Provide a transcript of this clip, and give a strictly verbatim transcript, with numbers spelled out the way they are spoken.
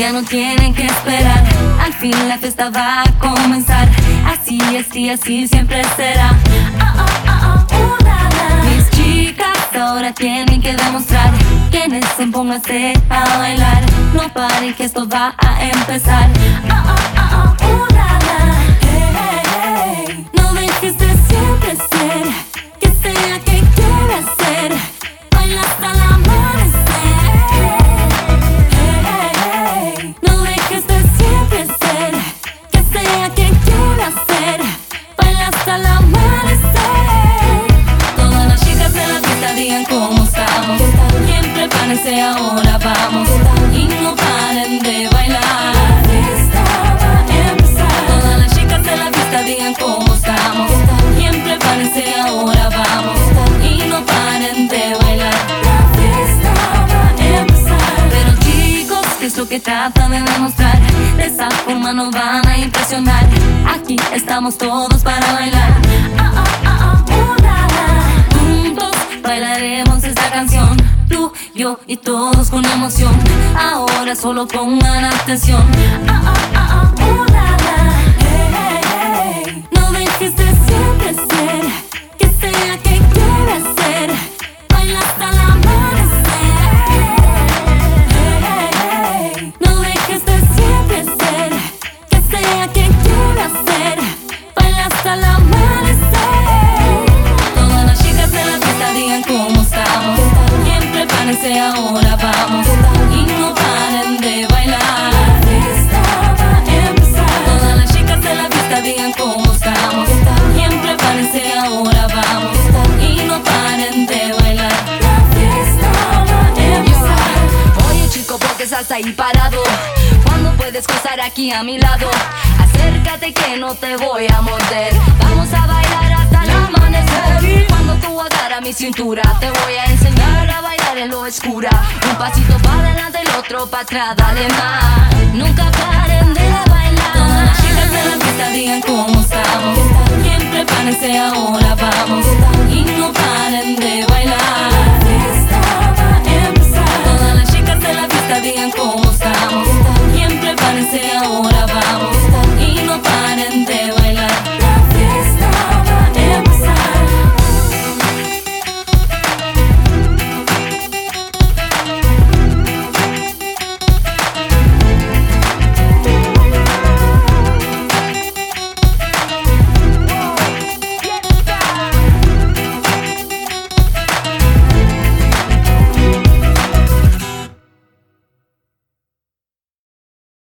ya no tienen que esperar. Al fin la fiesta va a comenzar. Así es y así siempre será. Oh, oh, oh, oh, una más. Mis chicas ahora tienen que demostrar. Quienes se pónganse a bailar. No paren que esto va a empezar. Oh, oh, oh, oh, una más. Hey, hey, hey. No dejes de siempre ser. Que sea que quieras ser. Baila hasta el amanecer. Hey, hey, hey. No dejes de siempre ser. Que sea que quieras ser. Baila hasta el amanecer. Todas las chicas de la fiesta digan cómo estamos. Bien, prepárense, ahora vamos. Y no paren de bailar. La fiesta va a empezar. Todas las chicas de la fiesta digan cómo estamos. Bien, prepárense, ahora vamos. Y no paren de bailar. La fiesta va a empezar. Pero chicos, ¿qué es lo que tratan de demostrar? De esa forma no van a impresionar. Aquí estamos todos para bailar. Oh, oh, oh, oh, una más. Juntos bailaremos esta canción. Tú, yo y todos con emoción. Ahora solo pongan atención. Oh, oh, oh, oh, una más. Hey, hey, hey. No dejes de siempre ser. Que sea que quieras ser. Baila hasta el amanecer. Hey, hey, hey. No dejes de siempre ser. Que sea que quieras ser. Baila hasta el amanecer. Todas las chicas de la fiesta digan cómo estamos. Bien, prepárense, ahora vamos. Y no paren de bailar. La fiesta va a empezar. Todas las chicas de la fiesta digan cómo estamos. Bien, prepárense, ahora vamos. Y no paren de bailar. La fiesta va a empezar. Oye chico, ¿por qué estás ahí parado? ¿Cuándo puedes cruzar aquí a mi lado? Acércate que no te voy a morder. Vamos a bailar hasta el amanecer. Cuando tú agarras mi cintura, te voy a enseñar a bailar en lo oscura. Un pasito para adelante, el otro para atrás, dale más. Nunca paren de bailar. Todas las chicas de la fiesta digan cómo estamos. Bien, prepárense, ahora vamos. Y no paren